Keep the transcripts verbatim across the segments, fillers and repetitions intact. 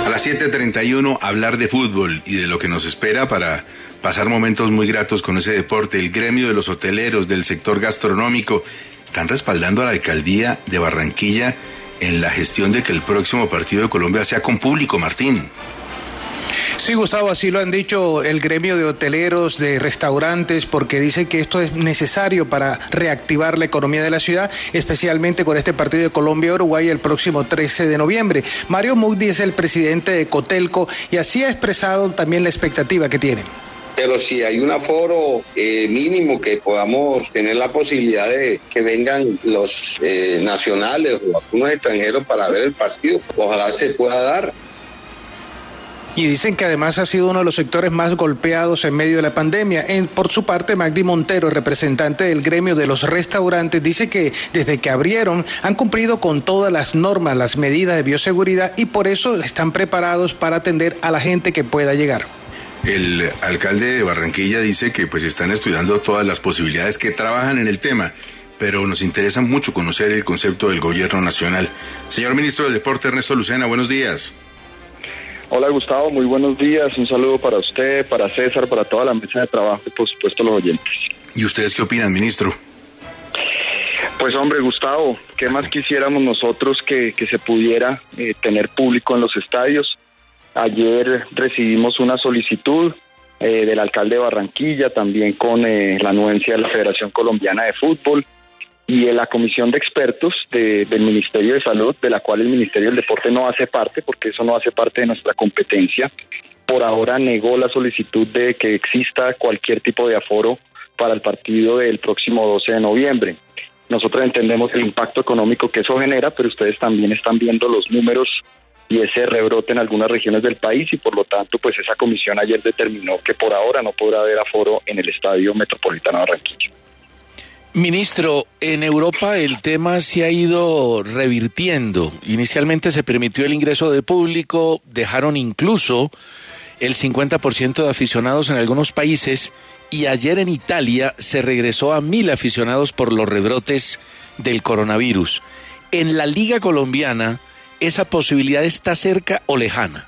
A las siete treinta y uno, hablar de fútbol y de lo que nos espera para pasar momentos muy gratos con ese deporte. El gremio de los hoteleros del sector gastronómico están respaldando a la alcaldía de Barranquilla en la gestión de que el próximo partido de Colombia sea con público, Martín. Sí, Gustavo, así lo han dicho el gremio de hoteleros, de restaurantes, porque dicen que esto es necesario para reactivar la economía de la ciudad, especialmente con este partido de Colombia-Uruguay el próximo trece de noviembre. Mario Mugdi es el presidente de Cotelco y así ha expresado también la expectativa que tienen. Pero si hay un aforo eh, mínimo que podamos tener la posibilidad de que vengan los eh, nacionales o algunos extranjeros para ver el partido, ojalá se pueda dar. Y dicen que además ha sido uno de los sectores más golpeados en medio de la pandemia. En, por su parte, Magdi Montero, representante del gremio de los restaurantes, dice que desde que abrieron han cumplido con todas las normas, las medidas de bioseguridad y por eso están preparados para atender a la gente que pueda llegar. El alcalde de Barranquilla dice que pues están estudiando todas las posibilidades, que trabajan en el tema, pero nos interesa mucho conocer el concepto del gobierno nacional. Señor ministro del Deporte, Ernesto Lucena, buenos días. Hola Gustavo, muy buenos días, un saludo para usted, para César, para toda la mesa de trabajo y por supuesto los oyentes. ¿Y ustedes qué opinan, ministro? Pues hombre Gustavo, ¿qué más quisiéramos nosotros que, que se pudiera eh, tener público en los estadios? Ayer recibimos una solicitud eh, del alcalde de Barranquilla, también con eh, la anuencia de la Federación Colombiana de Fútbol, y en la comisión de expertos de, del Ministerio de Salud, de la cual el Ministerio del Deporte no hace parte, porque eso no hace parte de nuestra competencia, por ahora negó la solicitud de que exista cualquier tipo de aforo para el partido del próximo doce de noviembre. Nosotros entendemos el impacto económico que eso genera, pero ustedes también están viendo los números y ese rebrote en algunas regiones del país, y por lo tanto, pues esa comisión ayer determinó que por ahora no podrá haber aforo en el Estadio Metropolitano de Barranquilla. Ministro, en Europa el tema se ha ido revirtiendo. Inicialmente se permitió el ingreso de público, dejaron incluso el cincuenta por ciento de aficionados en algunos países, y ayer en Italia se regresó a mil aficionados por los rebrotes del coronavirus. En la Liga Colombiana, ¿esa posibilidad está cerca o lejana?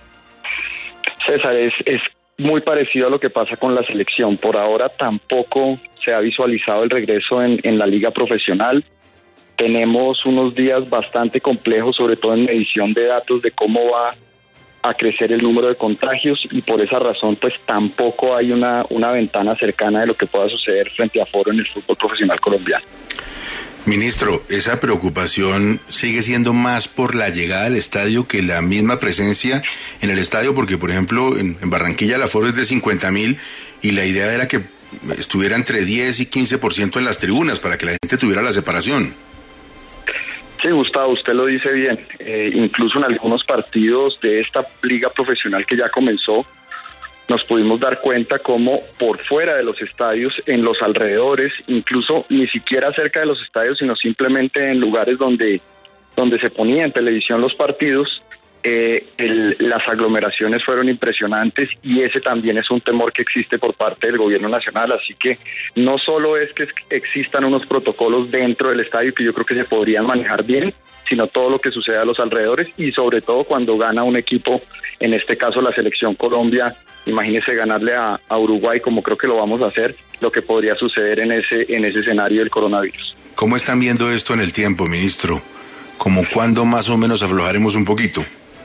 César, es, es muy parecido a lo que pasa con la selección. Por ahora tampoco se ha visualizado el regreso en, en la liga profesional. Tenemos unos días bastante complejos, sobre todo en medición de datos de cómo va a crecer el número de contagios, y por esa razón pues tampoco hay una, una ventana cercana de lo que pueda suceder frente a aforo en el fútbol profesional colombiano. Ministro, esa preocupación sigue siendo más por la llegada al estadio que la misma presencia en el estadio, porque por ejemplo en, en Barranquilla el aforo es de cincuenta mil y la idea era que estuviera entre diez y quince por ciento en las tribunas para que la gente tuviera la separación. Sí, Gustavo, usted lo dice bien. Eh, incluso en algunos partidos de esta liga profesional que ya comenzó, nos pudimos dar cuenta cómo por fuera de los estadios, en los alrededores, incluso ni siquiera cerca de los estadios, sino simplemente en lugares donde, donde se ponía en televisión los partidos, eh, el, las aglomeraciones fueron impresionantes, y ese también es un temor que existe por parte del gobierno nacional. Así que no solo es que existan unos protocolos dentro del estadio que yo creo que se podrían manejar bien, sino todo lo que sucede a los alrededores, y sobre todo cuando gana un equipo, en este caso la Selección Colombia. Imagínese ganarle a, a Uruguay, como creo que lo vamos a hacer, lo que podría suceder en ese, en ese escenario del coronavirus. ¿Cómo están viendo esto en el tiempo, ministro? ¿Cómo cuándo más o menos aflojaremos un poquito?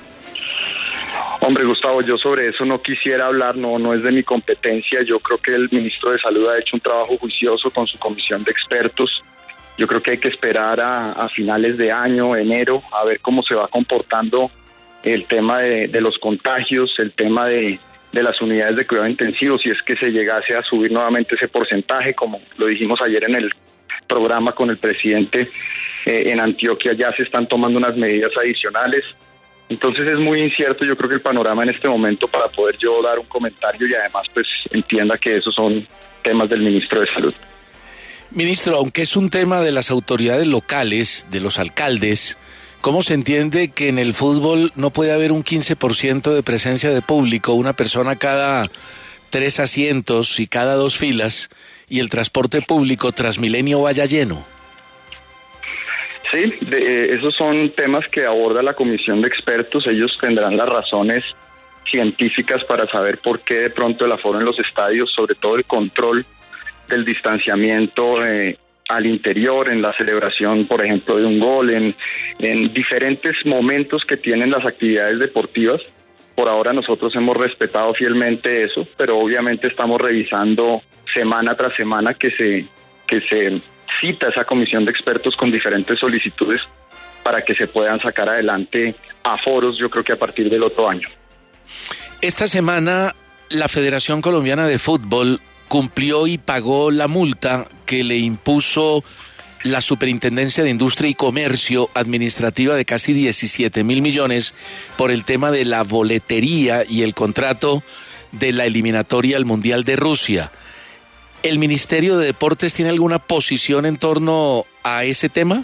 Hombre, Gustavo, yo sobre eso no quisiera hablar, no, no es de mi competencia. Yo creo que el ministro de Salud ha hecho un trabajo juicioso con su comisión de expertos. Yo creo que hay que esperar a, a finales de año, enero, a ver cómo se va comportando el tema de, de los contagios, el tema de, de las unidades de cuidado intensivo, si es que se llegase a subir nuevamente ese porcentaje, como lo dijimos ayer en el programa con el presidente. Eh, en Antioquia ya se están tomando unas medidas adicionales. Entonces es muy incierto, yo creo que el panorama en este momento para poder yo dar un comentario, y además pues entienda que esos son temas del ministro de Salud. Ministro, aunque es un tema de las autoridades locales, de los alcaldes, ¿cómo se entiende que en el fútbol no puede haber un quince por ciento de presencia de público, una persona cada tres asientos y cada dos filas, y el transporte público Transmilenio vaya lleno? Sí, de, eh, esos son temas que aborda la comisión de expertos. Ellos tendrán las razones científicas para saber por qué de pronto el aforo en los estadios, sobre todo el control del distanciamiento eh, al interior, en la celebración, por ejemplo, de un gol, en, en diferentes momentos que tienen las actividades deportivas. Por ahora nosotros hemos respetado fielmente eso, pero obviamente estamos revisando semana tras semana que se, que se cita esa comisión de expertos con diferentes solicitudes para que se puedan sacar adelante aforos, yo creo que a partir del otro año. Esta semana la Federación Colombiana de Fútbol cumplió y pagó la multa que le impuso la Superintendencia de Industria y Comercio Administrativa de casi diecisiete mil millones por el tema de la boletería y el contrato de la eliminatoria al Mundial de Rusia. ¿El Ministerio de Deportes tiene alguna posición en torno a ese tema?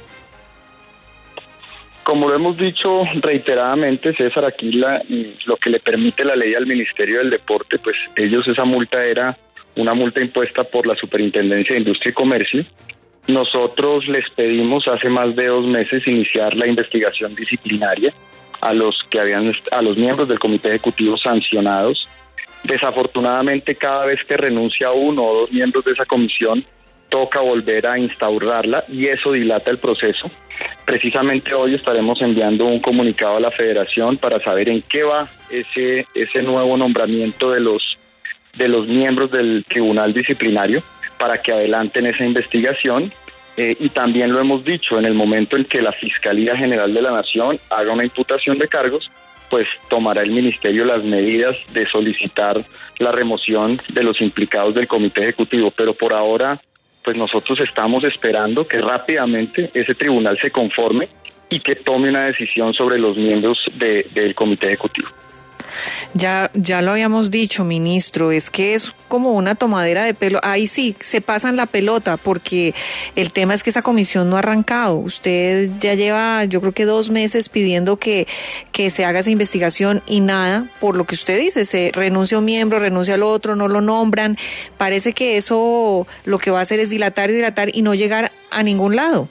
Como lo hemos dicho reiteradamente, César, aquí la, lo que le permite la ley al Ministerio del Deporte, pues ellos, esa multa era una multa impuesta por la Superintendencia de Industria y Comercio. Nosotros les pedimos hace más de dos meses iniciar la investigación disciplinaria a los que habían, a los miembros del Comité Ejecutivo sancionados. Desafortunadamente, cada vez que renuncia uno o dos miembros de esa comisión, toca volver a instaurarla y eso dilata el proceso. Precisamente hoy estaremos enviando un comunicado a la Federación para saber en qué va ese ese nuevo nombramiento de los de los miembros del Tribunal Disciplinario para que adelanten esa investigación. Eh, y también lo hemos dicho, en el momento en que la Fiscalía General de la Nación haga una imputación de cargos, pues tomará el Ministerio las medidas de solicitar la remoción de los implicados del Comité Ejecutivo. Pero por ahora, pues nosotros estamos esperando que rápidamente ese tribunal se conforme y que tome una decisión sobre los miembros de, del Comité Ejecutivo. Ya, ya lo habíamos dicho, ministro, es que es como una tomadera de pelo. Ahí sí, se pasan la pelota, porque el tema es que esa comisión no ha arrancado. Usted ya lleva, yo creo que dos meses pidiendo que, que se haga esa investigación y nada, por lo que usted dice, se renuncia un miembro, renuncia al otro, no lo nombran. Parece que eso lo que va a hacer es dilatar y dilatar y no llegar a ningún lado.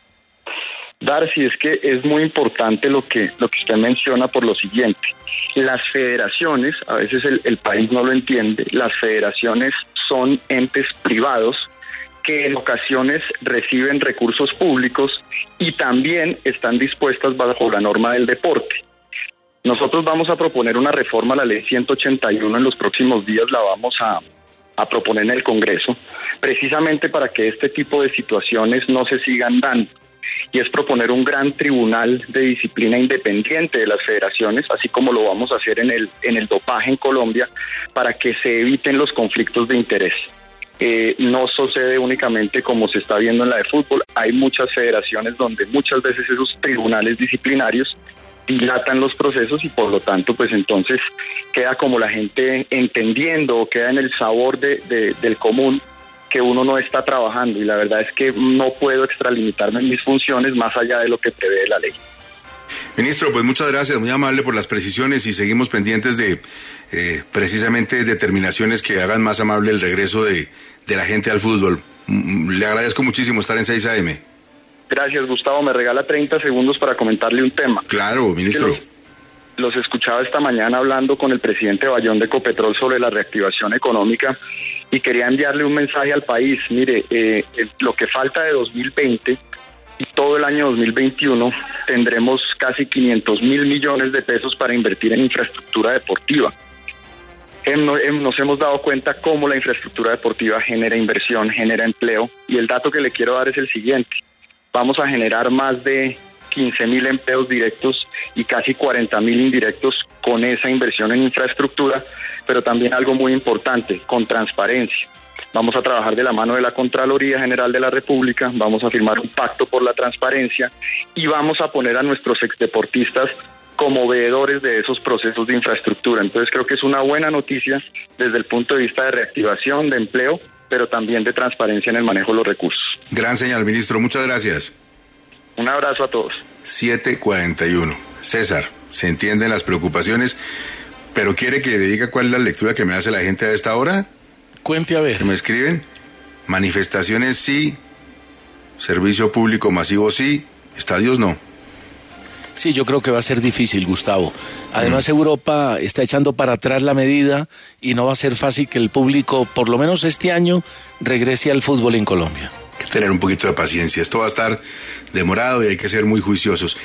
Darcy, es que es muy importante lo que, lo que usted menciona por lo siguiente. Las federaciones, a veces el, el país no lo entiende, las federaciones son entes privados que en ocasiones reciben recursos públicos y también están dispuestas bajo la norma del deporte. Nosotros vamos a proponer una reforma a la ley ciento ochenta y uno en los próximos días, la vamos a, a proponer en el Congreso, precisamente para que este tipo de situaciones no se sigan dando. Y es proponer un gran tribunal de disciplina independiente de las federaciones, así como lo vamos a hacer en el en el dopaje en Colombia, para que se eviten los conflictos de interés. Eh, no sucede únicamente como se está viendo en la de fútbol, hay muchas federaciones donde muchas veces esos tribunales disciplinarios dilatan los procesos y por lo tanto pues entonces queda como la gente entendiendo o queda en el sabor de, de, del común que uno no está trabajando, y la verdad es que no puedo extralimitarme en mis funciones más allá de lo que prevé la ley. Ministro, pues muchas gracias, muy amable por las precisiones y seguimos pendientes de eh, precisamente determinaciones que hagan más amable el regreso de, de la gente al fútbol. Le agradezco muchísimo estar en seis A M. Gracias, Gustavo. Me regala treinta segundos para comentarle un tema. Claro, ministro. Los, los escuchaba esta mañana hablando con el presidente Bayón de Ecopetrol sobre la reactivación económica y quería enviarle un mensaje al país. Mire, eh, lo que falta de dos mil veinte y todo el año dos mil veintiuno tendremos casi quinientos mil millones de pesos para invertir en infraestructura deportiva. Nos hemos dado cuenta cómo la infraestructura deportiva genera inversión, genera empleo, y el dato que le quiero dar es el siguiente. Vamos a generar más de quince mil empleos directos y casi cuarenta mil indirectos con esa inversión en infraestructura, pero también algo muy importante, con transparencia. Vamos a trabajar de la mano de la Contraloría General de la República, vamos a firmar un pacto por la transparencia y vamos a poner a nuestros exdeportistas como veedores de esos procesos de infraestructura. Entonces creo que es una buena noticia desde el punto de vista de reactivación, de empleo, pero también de transparencia en el manejo de los recursos. Gran señal, ministro. Muchas gracias. Un abrazo a todos. siete cuarenta y uno. César, se entienden las preocupaciones, pero ¿quiere que le diga cuál es la lectura que me hace la gente a esta hora? Cuente a ver. Me escriben, manifestaciones sí, servicio público masivo sí, estadios no. Sí, yo creo que va a ser difícil, Gustavo. Además, mm. Europa está echando para atrás la medida y no va a ser fácil que el público, por lo menos este año, regrese al fútbol en Colombia. Hay que tener un poquito de paciencia. Esto va a estar demorado y hay que ser muy juiciosos.